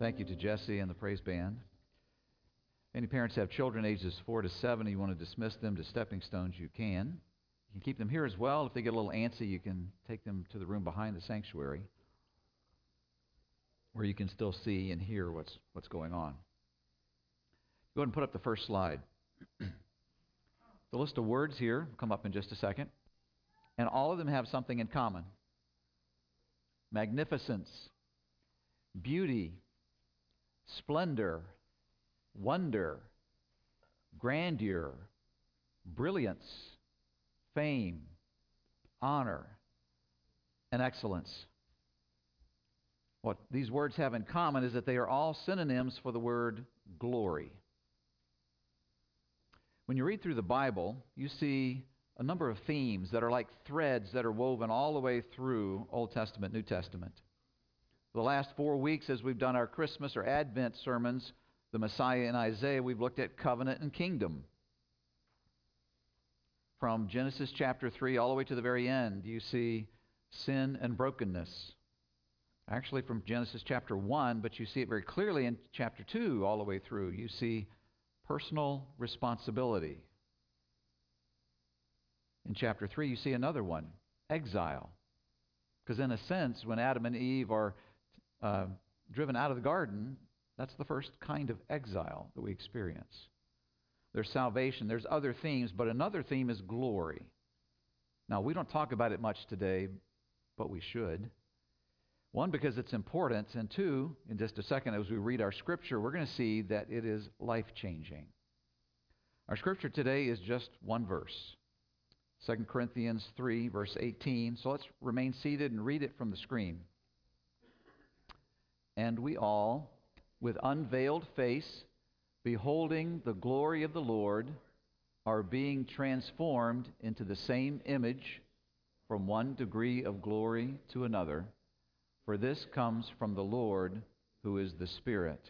Thank you to Jesse and the praise band. Any parents have children ages 4 to 7, you want to dismiss them to stepping stones, you can. You can keep them here as well. If they get a little antsy, you can take them to the room behind the sanctuary where you can still see and hear what's going on. Go ahead and put up the first slide. The list of words here will come up in just a second, and all of them have something in common. Magnificence, beauty, splendor, wonder, grandeur, brilliance, fame, honor, and excellence. What these words have in common is that they are all synonyms for the word glory. When you read through the Bible, you see a number of themes that are like threads that are woven all the way through Old Testament, New Testament. For the last 4 weeks, as we've done our Christmas or Advent sermons, the Messiah in Isaiah, we've looked at covenant and kingdom. From Genesis chapter 3 all the way to the very end, you see sin and brokenness. Actually from Genesis chapter 1, but you see it very clearly in chapter 2 all the way through. You see personal responsibility. In chapter 3, you see another one, exile. Because in a sense, when Adam and Eve are driven out of the garden, that's the first kind of exile that we experience. There's salvation, there's other themes, but another theme is glory. Now, we don't talk about it much today, but we should. One, because it's important, and two, in just a second, as we read our scripture, we're going to see that it is life-changing. Our scripture today is just one verse, 2 Corinthians 3, verse 18. So let's remain seated and read it from the screen. And we all, with unveiled face, beholding the glory of the Lord, are being transformed into the same image from one degree of glory to another. For this comes from the Lord, who is the Spirit.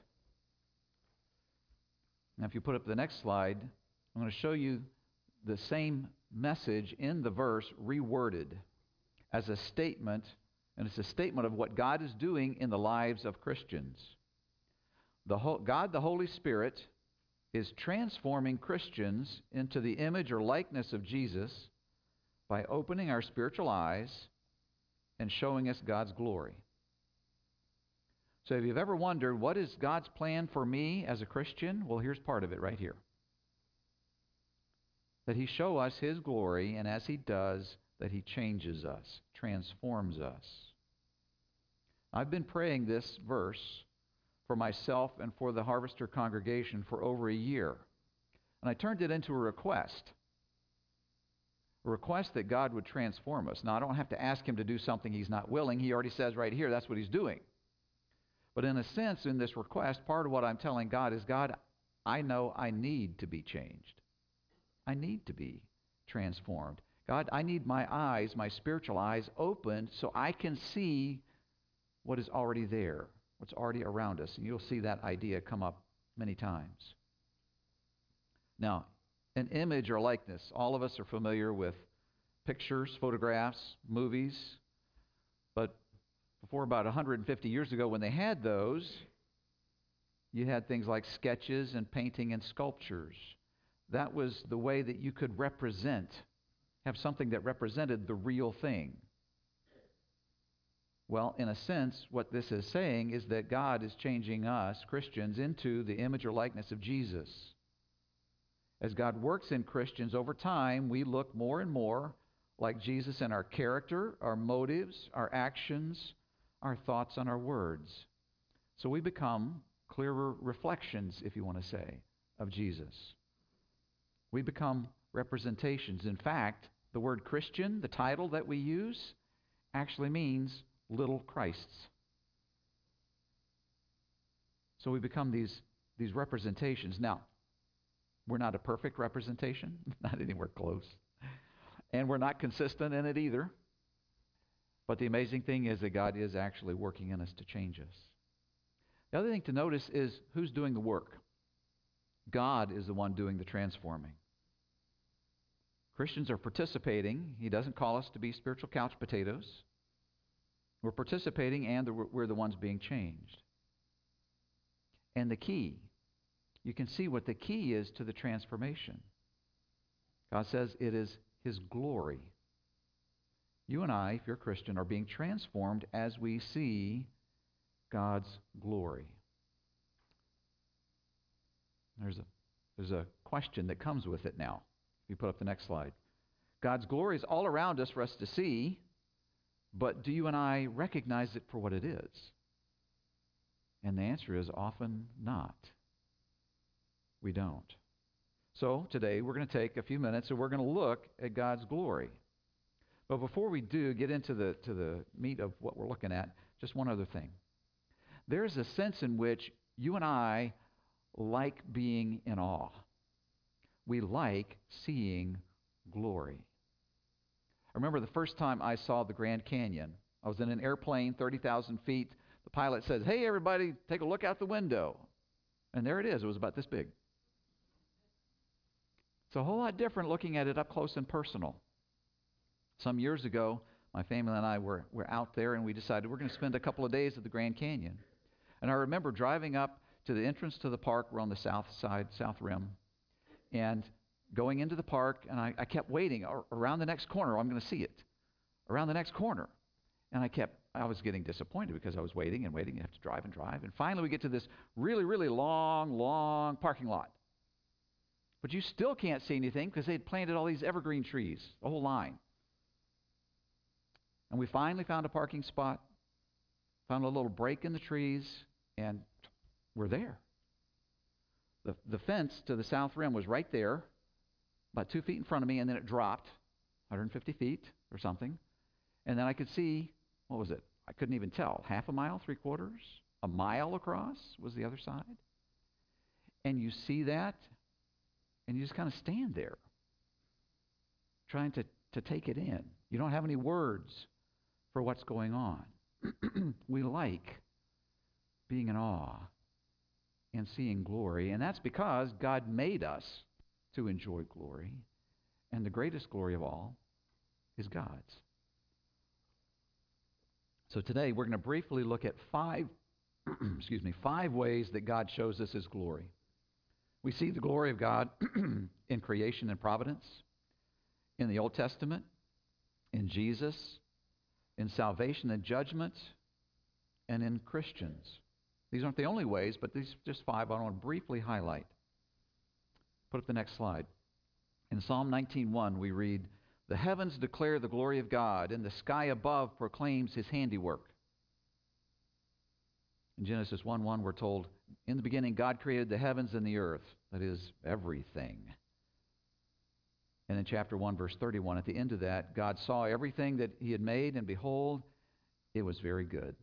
Now, if you put up the next slide, I'm going to show you the same message in the verse reworded as a statement, and it's a statement of what God is doing in the lives of Christians. God, the Holy Spirit, is transforming Christians into the image or likeness of Jesus by opening our spiritual eyes and showing us God's glory. So if you've ever wondered, what is God's plan for me as a Christian? Well, here's part of it right here. That He show us His glory, and as He does, that He changes us, transforms us. I've been praying this verse for myself and for the Harvester congregation for over a year. And I turned it into a request that God would transform us. Now, I don't have to ask Him to do something He's not willing. He already says right here that's what He's doing. But in a sense, in this request, part of what I'm telling God is, God, I know I need to be changed. I need to be transformed. God, I need my eyes, my spiritual eyes, opened so I can see what is already there, what's already around us. And you'll see that idea come up many times. Now, an image or likeness. All of us are familiar with pictures, photographs, movies. But before about 150 years ago, when they had those, you had things like sketches and painting and sculptures. That was the way that you could have something that represented the real thing. Well, in a sense, what this is saying is that God is changing us, Christians, into the image or likeness of Jesus. As God works in Christians over time, we look more and more like Jesus in our character, our motives, our actions, our thoughts, and our words. So we become clearer reflections, if you want to say, of Jesus. We become representations. In fact, the word Christian, the title that we use, actually means little Christs. So we become these representations. Now, we're not a perfect representation, not anywhere close. And we're not consistent in it either. But the amazing thing is that God is actually working in us to change us. The other thing to notice is who's doing the work. God is the one doing the transforming. Christians are participating. He doesn't call us to be spiritual couch potatoes. We're participating, and we're the ones being changed. and the key. You can see what the key is to the transformation. God says it is His glory. You and I, if you're a Christian, are being transformed as we see God's glory. There's a question that comes with it now. If you put up the next slide. God's glory is all around us for us to see, but do you and I recognize it for what it is? And the answer is often not. We don't. So today we're going to take a few minutes and we're going to look at God's glory. But before we do get into the meat of what we're looking at, just one other thing. There's a sense in which you and I like being in awe. We like seeing glory. I remember the first time I saw the Grand Canyon. I was in an airplane, 30,000 feet. The pilot says, "Hey, everybody, take a look out the window." And there it is. It was about this big. It's a whole lot different looking at it up close and personal. Some years ago, my family and I were out there, and we decided we're going to spend a couple of days at the Grand Canyon. And I remember driving up to the entrance to the park. We're on the south side, south rim, and going into the park, and I kept waiting around the next corner. I'm going to see it around the next corner. And I was getting disappointed because I was waiting and waiting. You have to drive and drive. And finally we get to this really, really long parking lot. But you still can't see anything because they had planted all these evergreen trees, a whole line. And we finally found a parking spot, found a little break in the trees, and we're there. The fence to the south rim was right there, about 2 feet in front of me, and then it dropped 150 feet or something. And then I could see, what was it? I couldn't even tell. Half a mile, 3/4, a mile across was the other side. And you see that, and you just kind of stand there, trying to take it in. You don't have any words for what's going on. We like being in awe and seeing glory, and that's because God made us to enjoy glory, and the greatest glory of all is God's. So today we're going to briefly look at five ways that God shows us His glory. We see the glory of God in creation and providence, in the Old Testament, in Jesus, in salvation and judgment, and in Christians. These aren't the only ways, but these are just five I want to briefly highlight. Put up the next slide. In Psalm 19:1 we read, "The heavens declare the glory of God, and the sky above proclaims His handiwork." In Genesis 1:1 we're told, "In the beginning God created the heavens and the earth," that is, everything. And in chapter 1, verse 31, at the end of that, God saw everything that He had made, and behold, it was very good.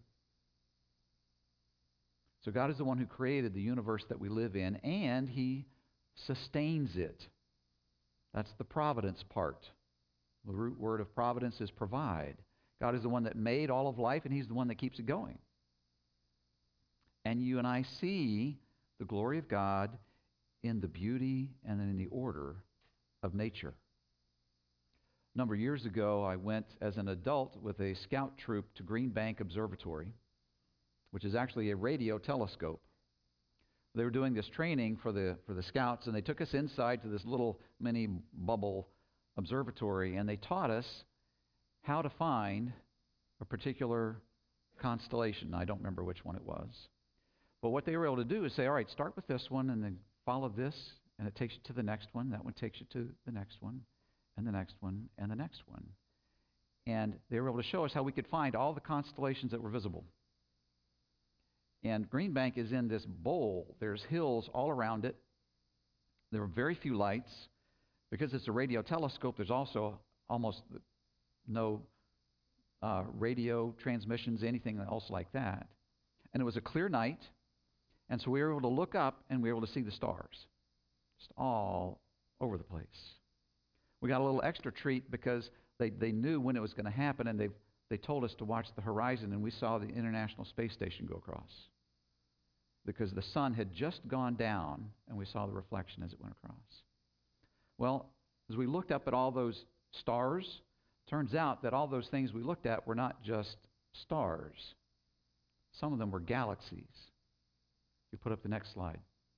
So God is the one who created the universe that we live in, and He sustains it. That's the providence part. The root word of providence is provide. God is the one that made all of life, and He's the one that keeps it going. And you and I see the glory of God in the beauty and in the order of nature. A number of years ago, I went as an adult with a scout troop to Green Bank Observatory, which is actually a radio telescope. They were doing this training for the scouts, and they took us inside to this little mini bubble observatory, and they taught us how to find a particular constellation. I don't remember which one it was. But what they were able to do is say, all right, start with this one, and then follow this, and it takes you to the next one. That one takes you to the next one, and the next one, and the next one. And they were able to show us how we could find all the constellations that were visible. And Green Bank is in this bowl. There's hills all around it. There are very few lights. Because it's a radio telescope, there's also almost no radio transmissions, anything else like that. And it was a clear night, and so we were able to look up, and we were able to see the stars, just all over the place. We got a little extra treat because they knew when it was going to happen, and they told us to watch the horizon, and we saw the International Space Station go across. Because the sun had just gone down, and we saw the reflection as it went across. Well, as we looked up at all those stars, turns out that all those things we looked at were not just stars. Some of them were galaxies. You put up the next slide.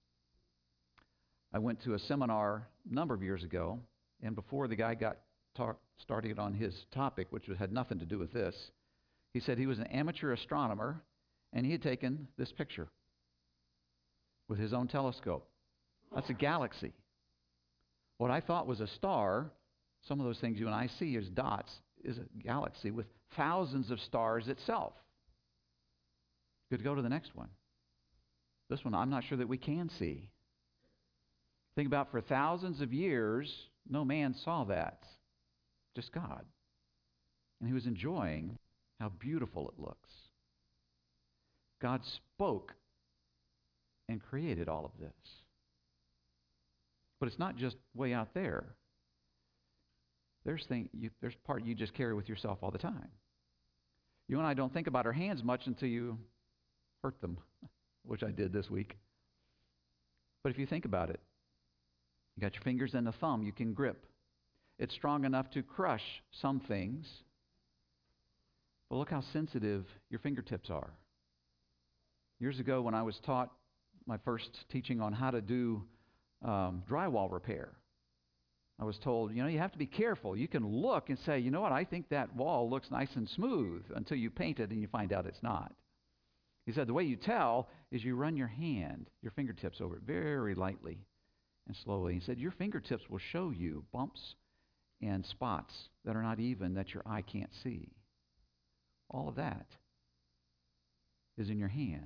I went to a seminar a number of years ago, and before the guy got started on his topic, which had nothing to do with this, he said he was an amateur astronomer, and he had taken this picture with his own telescope. That's a galaxy. What I thought was a star, some of those things you and I see as dots, is a galaxy with thousands of stars itself. Good to go to the next one. This one I'm not sure that we can see. Think about for thousands of years, no man saw that, just God. And he was enjoying how beautiful it looks. God spoke and created all of this. But it's not just way out there. There's part you just carry with yourself all the time. You and I don't think about our hands much until you hurt them, which I did this week. But if you think about it, you got your fingers and a thumb you can grip. It's strong enough to crush some things. But look how sensitive your fingertips are. Years ago when I was taught my first teaching on how to do drywall repair, I was told, you have to be careful. You can look and say, you know what, I think that wall looks nice and smooth until you paint it and you find out it's not. He said the way you tell is you run your fingertips over it very lightly and slowly. He said your fingertips will show you bumps and spots that are not even, that your eye can't see. All of that is in your hand.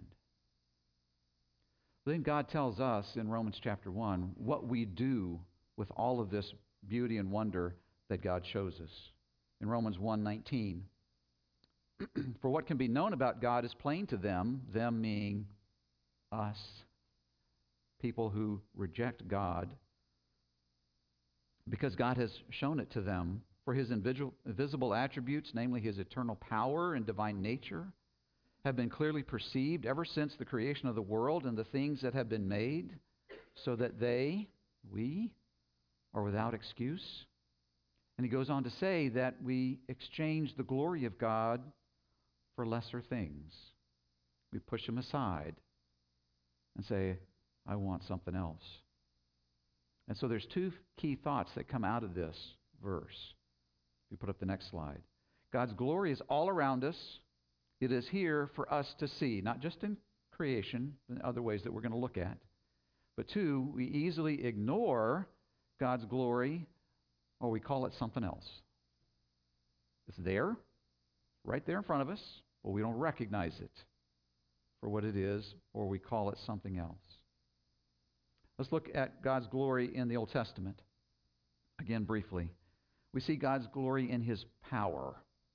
Then God tells us in Romans chapter 1 what we do with all of this beauty and wonder that God shows us. In Romans 1:19, for what can be known about God is plain to them meaning us, people who reject God, because God has shown it to them. For his invisible attributes, namely his eternal power and divine nature, have been clearly perceived ever since the creation of the world and the things that have been made, so that we, are without excuse. And he goes on to say that we exchange the glory of God for lesser things. We push them aside and say, I want something else. And so there's two key thoughts that come out of this verse. You put up the next slide. God's glory is all around us. It is here for us to see, not just in creation, in other ways that we're going to look at. But two, we easily ignore God's glory, or we call it something else. It's there, right there in front of us, but we don't recognize it for what it is, or we call it something else. Let's look at God's glory in the Old Testament. Again, briefly. We see God's glory in his power.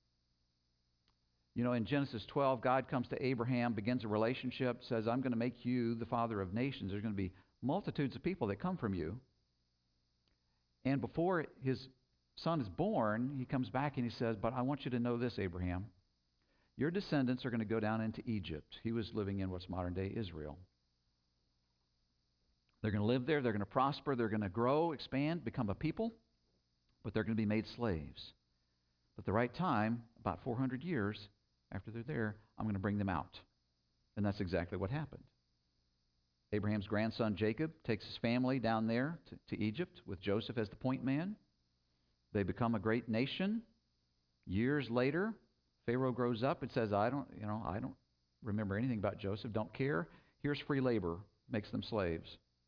In Genesis 12, God comes to Abraham, begins a relationship, says, I'm going to make you the father of nations. There's going to be multitudes of people that come from you. And before his son is born, he comes back and he says, but I want you to know this, Abraham. Your descendants are going to go down into Egypt. He was living in what's modern-day Israel. They're going to live there. They're going to prosper. They're going to grow, expand, become a people. But they're going to be made slaves. But the right time, about 400 years after they're there, I'm going to bring them out. And that's exactly what happened. Abraham's grandson Jacob takes his family down there to Egypt with Joseph as the point man. They become a great nation. Years later, Pharaoh grows up and says, I don't remember anything about Joseph, don't care. Here's free labor, makes them slaves.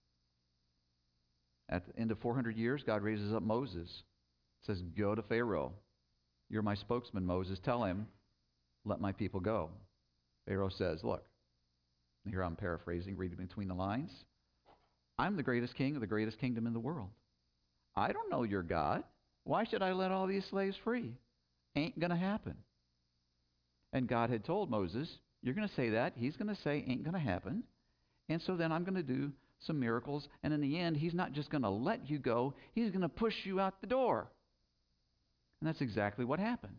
At the end of 400 years, God raises up Moses. Says, go to Pharaoh. You're my spokesman, Moses. Tell him, let my people go. Pharaoh says, look, here I'm paraphrasing, reading between the lines. I'm the greatest king of the greatest kingdom in the world. I don't know your God. Why should I let all these slaves free? Ain't going to happen. And God had told Moses, you're going to say that. He's going to say, ain't going to happen. And so then I'm going to do some miracles. And in the end, he's not just going to let you go. He's going to push you out the door. And that's exactly what happened.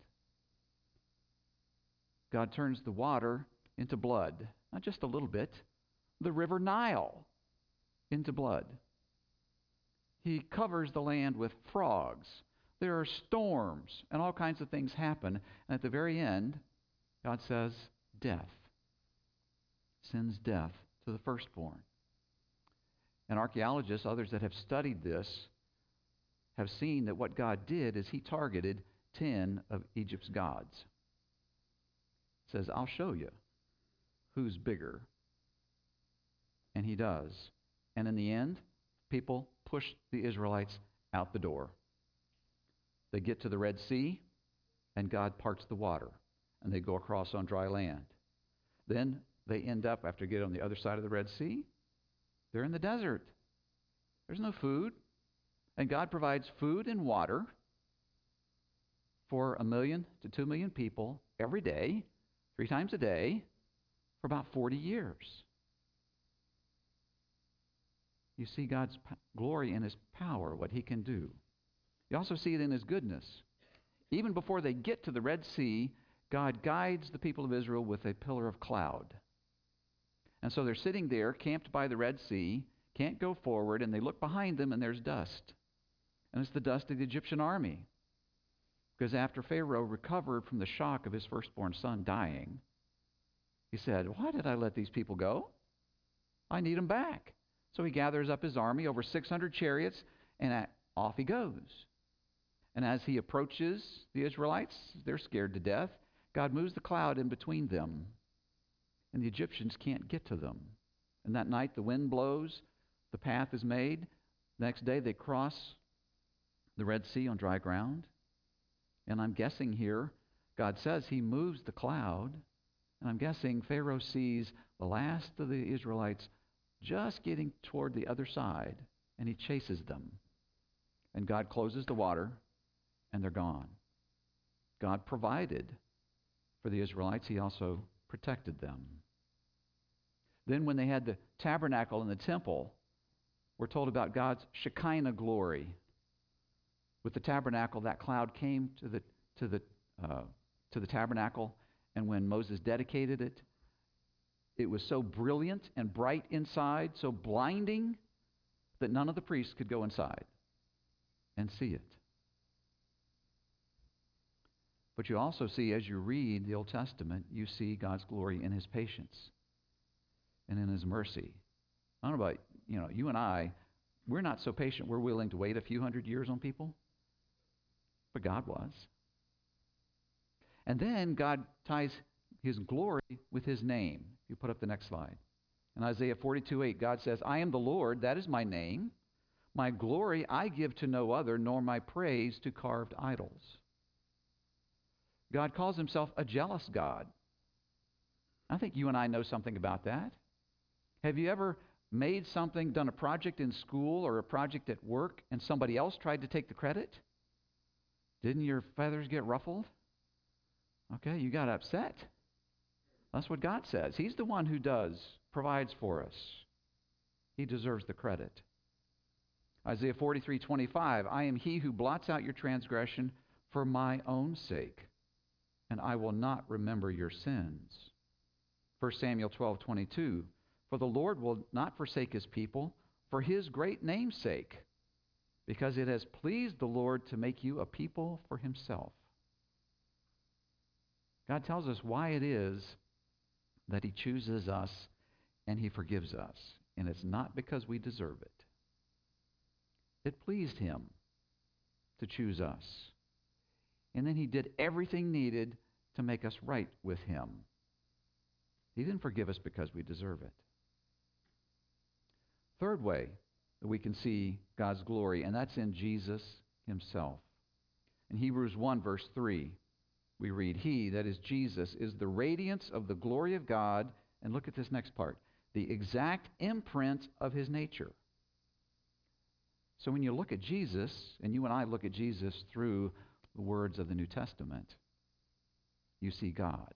God turns the water into blood. Not just a little bit. The river Nile into blood. He covers the land with frogs. There are storms and all kinds of things happen. And at the very end, God says, death. Sends death to the firstborn. And archaeologists, others that have studied this, have seen that what God did is he targeted 10 of Egypt's gods. He says, I'll show you who's bigger. And he does. And in the end, people push the Israelites out the door. They get to the Red Sea, and God parts the water, and they go across on dry land. Then they end up, after getting on the other side of the Red Sea, they're in the desert. There's no food. And God provides food and water for 1 million to 2 million people every day, 3 times a day, for about 40 years. You see God's glory in his power, what he can do. You also see it in his goodness. Even before they get to the Red Sea, God guides the people of Israel with a pillar of cloud. And so they're sitting there, camped by the Red Sea, can't go forward, and they look behind them, and there's dust. And it's the dust of the Egyptian army. Because after Pharaoh recovered from the shock of his firstborn son dying, he said, why did I let these people go? I need them back. So he gathers up his army, over 600 chariots, and off he goes. And as he approaches the Israelites, they're scared to death. God moves the cloud in between them, and the Egyptians can't get to them. And that night the wind blows, the path is made. The next day they cross the Red Sea on dry ground. And I'm guessing here, God says he moves the cloud, and I'm guessing Pharaoh sees the last of the Israelites just getting toward the other side, and he chases them. And God closes the water, and they're gone. God provided for the Israelites. He also protected them. Then when they had the tabernacle and the temple, we're told about God's Shekinah glory. With the tabernacle, that cloud came to the tabernacle, and when Moses dedicated it, it was so brilliant and bright inside, so blinding, that none of the priests could go inside and see it. But you also see, as you read the Old Testament, you see God's glory in his patience and in his mercy. I don't know about, you and I, we're not so patient. We're willing to wait a few hundred years on people. But God was. And then God ties his glory with his name. You put up the next slide. In Isaiah 42:8, God says, I am the Lord, that is my name. My glory I give to no other, nor my praise to carved idols. God calls himself a jealous God. I think you and I know something about that. Have you ever made something, done a project in school or a project at work, and somebody else tried to take the credit? Didn't your feathers get ruffled? Okay, you got upset. That's what God says. He's the one who provides for us. He deserves the credit. Isaiah 43:25, I am he who blots out your transgression for my own sake, and I will not remember your sins. 1 Samuel 12:22, for the Lord will not forsake his people for his great name's sake, because it has pleased the Lord to make you a people for himself. God tells us why it is that he chooses us and he forgives us. And it's not because we deserve it. It pleased him to choose us. And then he did everything needed to make us right with him. He didn't forgive us because we deserve it. Third way that we can see God's glory, and that's in Jesus himself. In Hebrews 1, verse 3, we read, he, that is Jesus, is the radiance of the glory of God, and look at this next part, the exact imprint of his nature. So when you look at Jesus, and you and I look at Jesus through the words of the New Testament, you see God.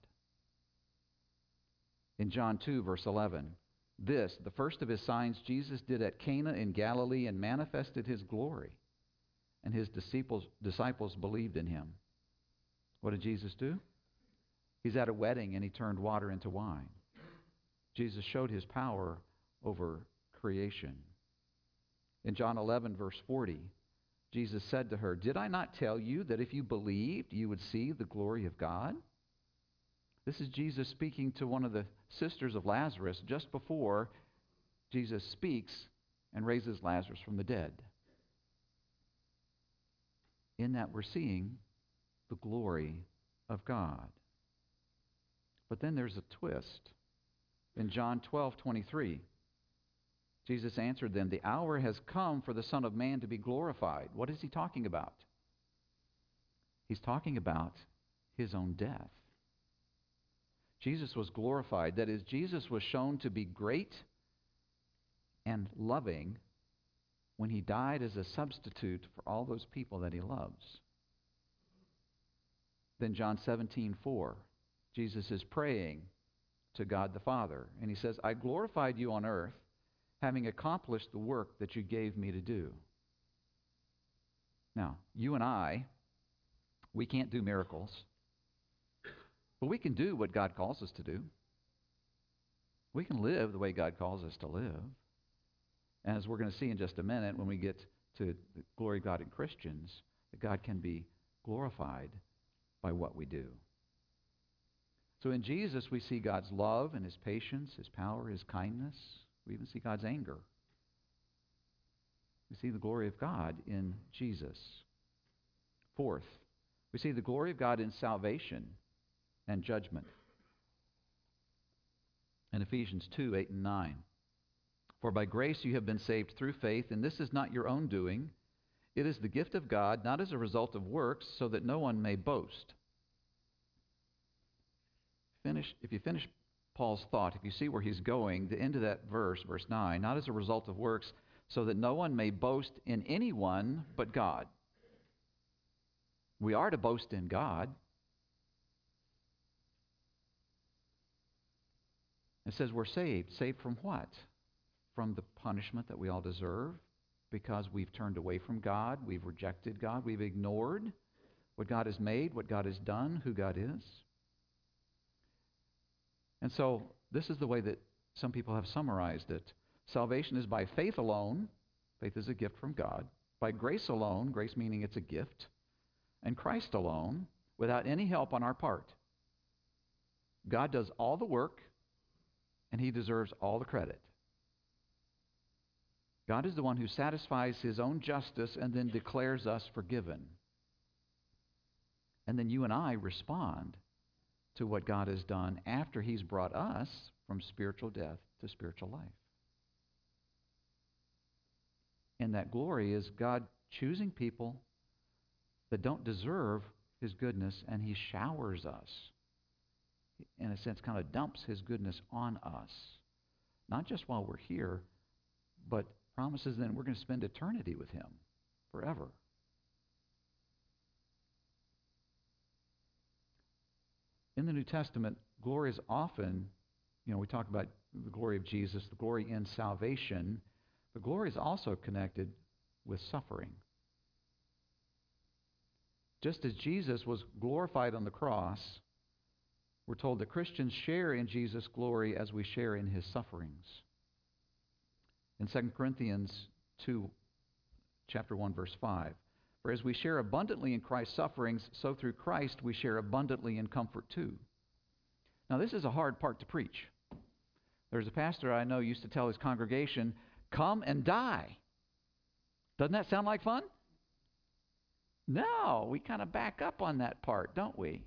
In John 2, verse 11, this, the first of his signs Jesus did at Cana in Galilee and manifested his glory, and his disciples believed in him. What did Jesus do? He's at a wedding and he turned water into wine. Jesus showed his power over creation. In John 11, verse 40, Jesus said to her, did I not tell you that if you believed, you would see the glory of God? This is Jesus speaking to one of the sisters of Lazarus just before Jesus speaks and raises Lazarus from the dead. In that we're seeing the glory of God. But then there's a twist. In John 12:23, Jesus answered them, "The hour has come for the Son of Man to be glorified." What is he talking about? He's talking about his own death. Jesus was glorified. That is, Jesus was shown to be great and loving when he died as a substitute for all those people that he loves. Then John 17:4, Jesus is praying to God the Father, and he says, "I glorified you on earth, having accomplished the work that you gave me to do." Now, you and I, we can't do miracles, but we can do what God calls us to do. We can live the way God calls us to live. And as we're going to see in just a minute, when we get to the glory of God in Christians, that God can be glorified by what we do. So in Jesus, we see God's love and his patience, his power, his kindness. We even see God's anger. We see the glory of God in Jesus. Fourth, we see the glory of God in salvation and judgment. In Ephesians 2:8 and 9. "For by grace you have been saved through faith, and this is not your own doing. It is the gift of God, not as a result of works, so that no one may boast." If you finish Paul's thought, if you see where he's going, the end of that verse, verse 9, "Not as a result of works, so that no one may boast in anyone but God." We are to boast in God. It says we're saved. Saved from what? From the punishment that we all deserve because we've turned away from God, we've rejected God, we've ignored what God has made, what God has done, who God is. And so this is the way that some people have summarized it. Salvation is by faith alone. Faith is a gift from God. By grace alone, grace meaning it's a gift. And Christ alone, without any help on our part. God does all the work, and he deserves all the credit. God is the one who satisfies his own justice and then declares us forgiven. And then you and I respond to what God has done after he's brought us from spiritual death to spiritual life. And that glory is God choosing people that don't deserve his goodness, and he showers us. In a sense, kind of dumps his goodness on us. Not just while we're here, but promises then we're going to spend eternity with him forever. In the New Testament, glory is often, we talk about the glory of Jesus, the glory in salvation, but glory is also connected with suffering. Just as Jesus was glorified on the cross, we're told that Christians share in Jesus' glory as we share in his sufferings. In 2 Corinthians 2, chapter 1, verse 5, "For as we share abundantly in Christ's sufferings, so through Christ we share abundantly in comfort too." Now this is a hard part to preach. There's a pastor I know used to tell his congregation, "Come and die." Doesn't that sound like fun? No, we kind of back up on that part, don't we?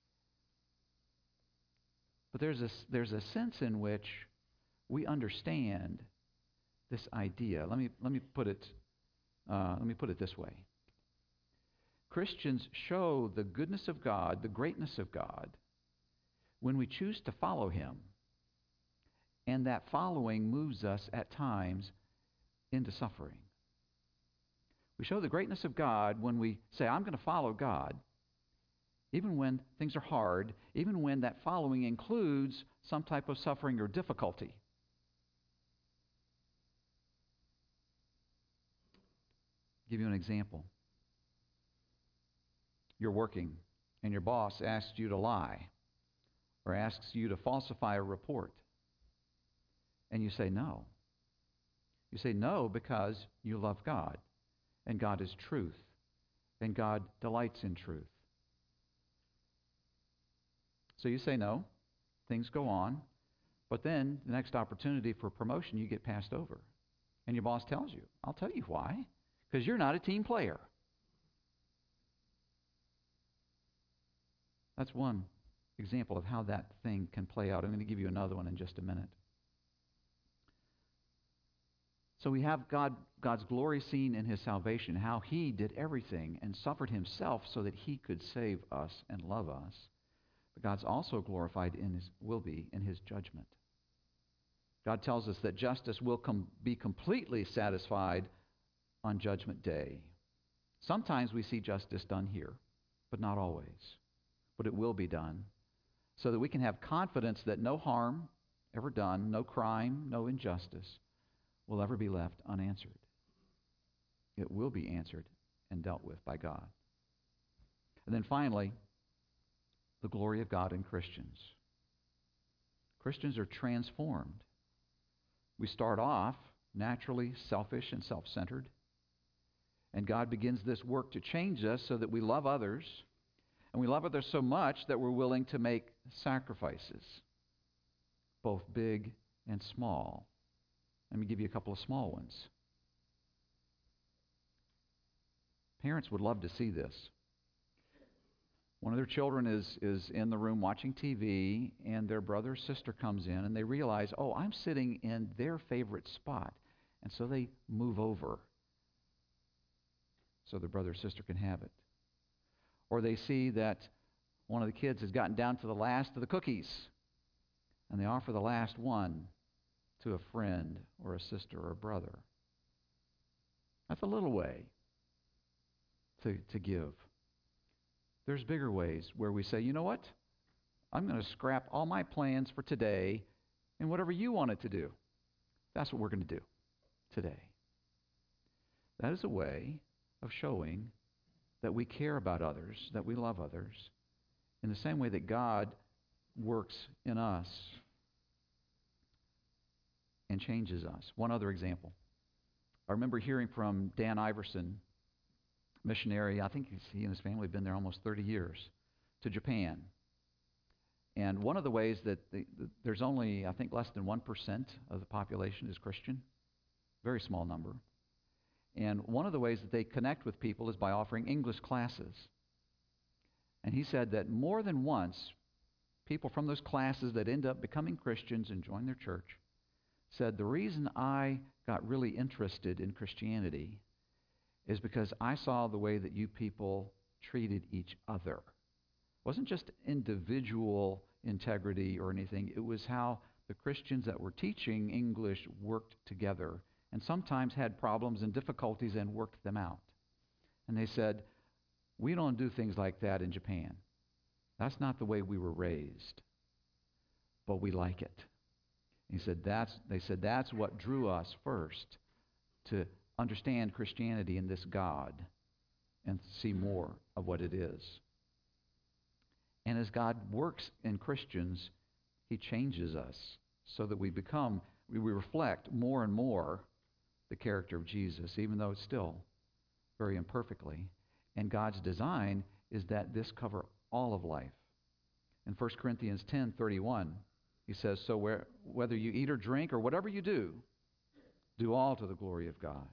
But there's a sense in which we understand this idea. Let me put it this way. Christians show the goodness of God, the greatness of God, when we choose to follow him. And that following moves us at times into suffering. We show the greatness of God when we say, "I'm going to follow God," even when things are hard, even when that following includes some type of suffering or difficulty. I'll give you an example. You're working, and your boss asks you to lie, or asks you to falsify a report. And you say no. You say no because you love God, and God is truth, and God delights in truth. So you say no, things go on, but then the next opportunity for promotion, you get passed over. And your boss tells you, I'll tell you why, because you're not a team player. That's one example of how that thing can play out. I'm going to give you another one in just a minute. So we have God's glory seen in his salvation, how he did everything and suffered himself so that he could save us and love us. But God's also glorified will be in his judgment. God tells us that justice will be completely satisfied on Judgment Day. Sometimes we see justice done here, but not always. But it will be done, so that we can have confidence that no harm ever done, no crime, no injustice will ever be left unanswered. It will be answered and dealt with by God. And then finally, the glory of God in Christians. Christians are transformed. We start off naturally selfish and self-centered, and God begins this work to change us so that we love others, and we love others so much that we're willing to make sacrifices, both big and small. Let me give you a couple of small ones. Parents would love to see this. One of their children is in the room watching TV, and their brother or sister comes in, and they realize, oh, I'm sitting in their favorite spot. And so they move over so their brother or sister can have it. Or they see that one of the kids has gotten down to the last of the cookies, and they offer the last one to a friend or a sister or a brother. That's a little way to give. There's bigger ways where we say, you know what? I'm going to scrap all my plans for today and whatever you wanted to do. That's what we're going to do today. That is a way of showing that we care about others, that we love others, in the same way that God works in us and changes us. One other example. I remember hearing from Dan Iverson, missionary. I think he and his family have been there almost 30 years, to Japan. And one of the ways that there's only, I think, less than 1% of the population is Christian. Very small number. And one of the ways that they connect with people is by offering English classes. And he said that more than once, people from those classes that end up becoming Christians and join their church said, the reason I got really interested in Christianity is because I saw the way that you people treated each other. It wasn't just individual integrity or anything. It was how the Christians that were teaching English worked together and sometimes had problems and difficulties and worked them out. And they said, we don't do things like that in Japan. That's not the way we were raised, but we like it. He said they said that's what drew us first to understand Christianity and this God and see more of what it is. And as God works in Christians, he changes us so that we reflect more and more the character of Jesus, even though it's still very imperfectly. And God's design is that this cover all of life. In 1 Corinthians 10:31, he says, so whether you eat or drink or whatever you do all to the glory of God.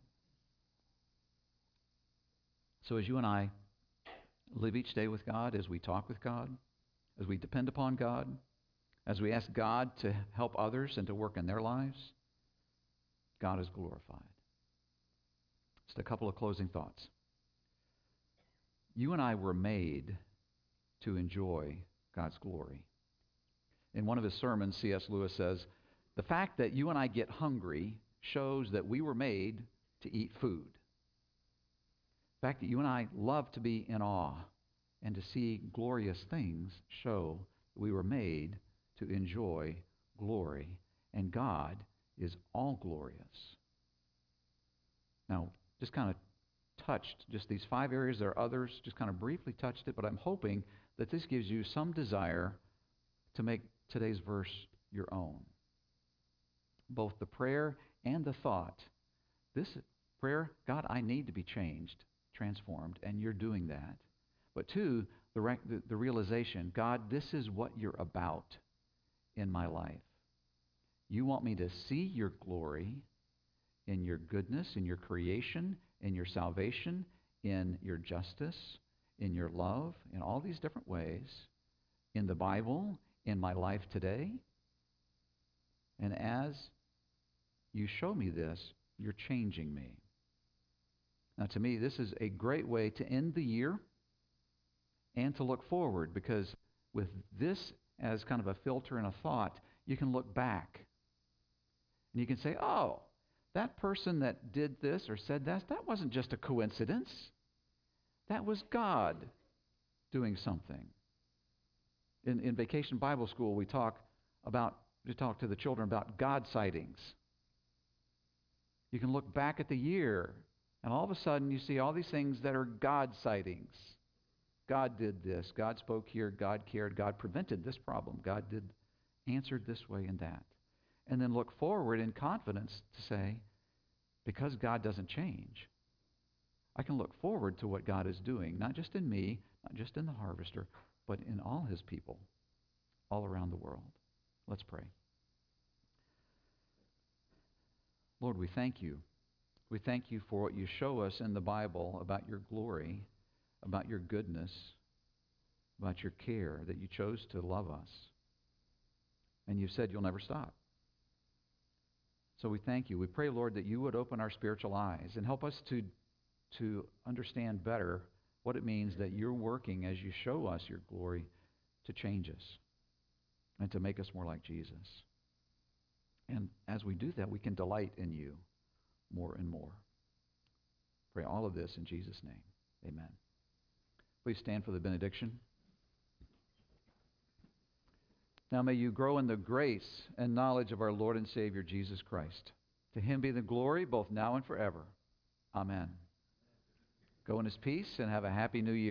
So as you and I live each day with God, as we talk with God, as we depend upon God, as we ask God to help others and to work in their lives, God is glorified. Just a couple of closing thoughts. You and I were made to enjoy God's glory. In one of his sermons, C.S. Lewis says, the fact that you and I get hungry shows that we were made to eat food. The fact that you and I love to be in awe and to see glorious things show that we were made to enjoy glory, and God is all glorious. Now, just kind of touched just these 5 areas. There are others, just kind of briefly touched it, but I'm hoping that this gives you some desire to make today's verse your own. Both the prayer and the thought. This prayer, God, I need to be changed, transformed, and you're doing that. But 2, the realization, God, this is what you're about, in my life. You want me to see your glory in your goodness, in your creation, in your salvation, in your justice, in your love, in all these different ways, in the Bible, in my life today. And as you show me this, you're changing me. Now, to me, this is a great way to end the year and to look forward, because with this as kind of a filter and a thought, you can look back. And you can say, oh, that person that did this or said that wasn't just a coincidence. That was God doing something. In Vacation Bible School, we talk to the children about God sightings. You can look back at the year, and all of a sudden you see all these things that are God sightings. God did this. God spoke here. God cared. God prevented this problem. God answered this way and that. And then look forward in confidence to say, because God doesn't change, I can look forward to what God is doing, not just in me, not just in the harvester, but in all his people all around the world. Let's pray. Lord, we thank you. We thank you for what you show us in the Bible about your glory, about your goodness, about your care, that you chose to love us. And you said you'll never stop. So we thank you. We pray, Lord, that you would open our spiritual eyes and help us to understand better what it means that you're working as you show us your glory to change us and to make us more like Jesus. And as we do that, we can delight in you more and more. Pray all of this in Jesus' name. Amen. Please stand for the benediction. Now may you grow in the grace and knowledge of our Lord and Savior Jesus Christ. To him be the glory both now and forever. Amen. Go in his peace and have a happy new year.